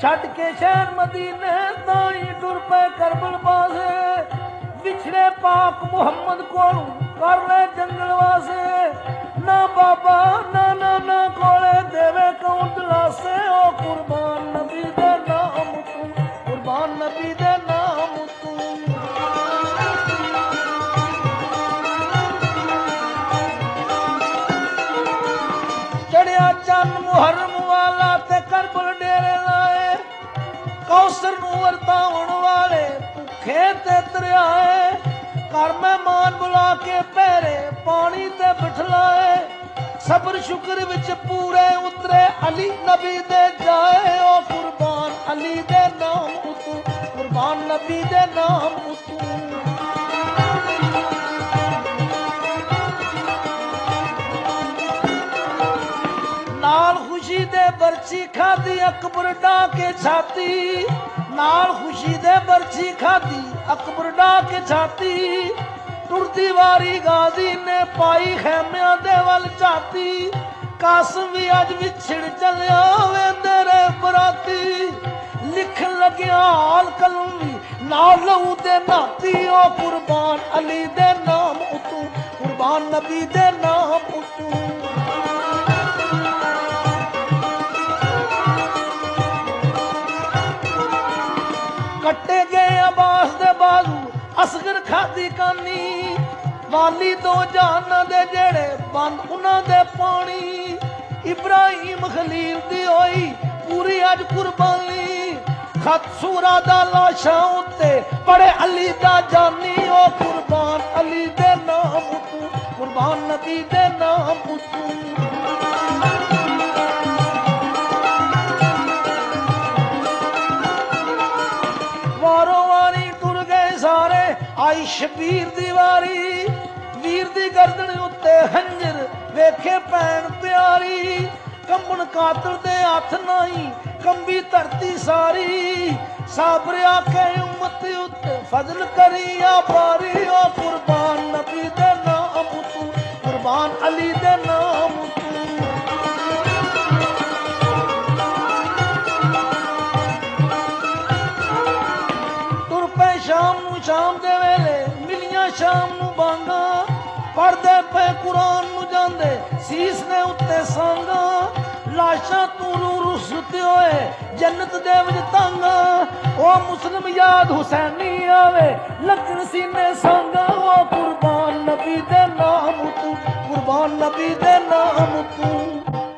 छट के शहर मदीने ताई टुर पे करबल पासे बिछड़े पाक मुहम्मद को कर ले जंगल वासे ना बाबा ना ना ना कोले देवे कौन दिलासे ओ कुर्बान नबी दे नाम तू कुर्बान नबी दे नाम तू चढ़िया चंद मुहर्रम वाला ते करबल डेरे लाए कौसर नूं वरताउण वाले भुखे ते दरियाए घर मेहमान बुला के पैरे पानी ते बिठलाए सबर शुक्र विच पूरे उतरे अली नबी दे जाए ओ कुर्बान अली दे नाम तू कुर्बान नबी दे नाम तू नाल खुशी दे बरछी खादी अकबर डा के छाती नाल खुशी दे बरछी खादी अकबर डा के छाती टुरदी वारी गाजी ने पाई खैमिया दे वल छाती कासम भी अज विछड़ चलिया वे तेरे बराती लिख लगिया हाल कलम भी नाल लहू दे नाती ओ कुर्बान अली दे नाम उतू कुर्बान नबी दे नाम उतू कट्टे गए अब्बास दे बाजू असगर खादी कानी वाली दो जाना दे जेड़े बंद उन्हां दे पानी इब्राहिम खलील दी होई पूरी अज कुर्बानी खत सूरा दा लाशा उत्ते पड़े अली दा जानी ओ कुर्बान अली दे नाम तू कुर्बान नबी दे नाम तू आई शबीर दी वारी वीर दी गर्दन उत्ते हंजर वेखे पैन प्यारी कंबन कातर दे हथ नाई कंबी धरती सारी साबर आखे उम्मत उत्ते फजल करिया बारी ओ कुर्बान नबी दे नाम तू कुर्बान अली दे नाम तू तुर पे शाम दे वेले मिलियां शाम नू बांगा पढ़दे पे कुरान नू जांदे सीस ने उत्ते सांगा लाशा तू रुसते होए जन्नत दे विच तांगा ओ मुस्लिम याद हुसैनी आवे लगन सीने सांगा ओ कुर्बान नबी दे नाम तू कुर्बान नबी दे नाम तू